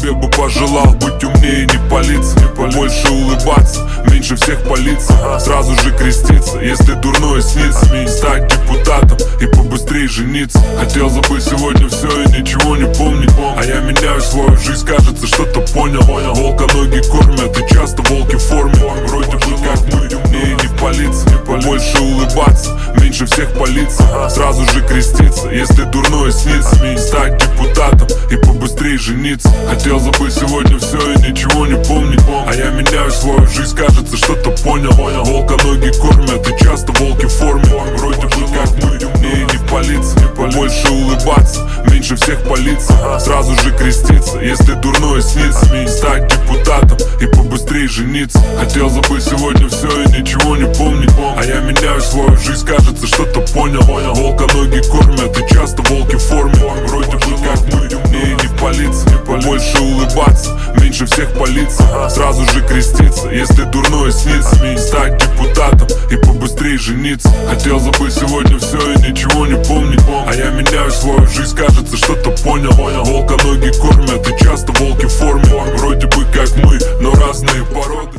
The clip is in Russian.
себе бы пожелал быть умнее, не палиться, больше улыбаться, меньше всех палиться, сразу же креститься, если дурное снится, стать депутатом и побыстрее жениться. Хотел забыть сегодня все и ничего не помнить, а я меняю свою жизнь, кажется, что-то понял. Волка ноги кормят и часто волки в форме, вроде бы как мы, умнее не палиться, больше улыбаться, меньше всех палиться, сразу же креститься, если дурное снится, стать депутатом и побыстрее жениться. Хотел забыть сегодня все и ничего не помнить, а я меняю свою жизнь, кажется, что-то понял. Волка ноги кормят и часто волки в форме, вроде бы как мы, умнее не палиться, больше улыбаться, меньше всех палиться, сразу же креститься, если дурное снится, стать депутатом и побыстрее жениться. Хотел забыть сегодня все и ничего не помнить, а я меняю свою жизнь, кажется, что-то понял. Волка ноги кормят и часто волки в форме, вроде бы как мы, умнее не палиться, больше улыбаться, меньше всех палиться, сразу же креститься, если дурное снится, стать депутатом и побыстрее жениться. Хотел забыть сегодня все и ничего не помнить, а я меняю свою жизнь, кажется, что-то понял. Волка ноги кормят и часто волки в форме, вроде бы как мы, но разные породы.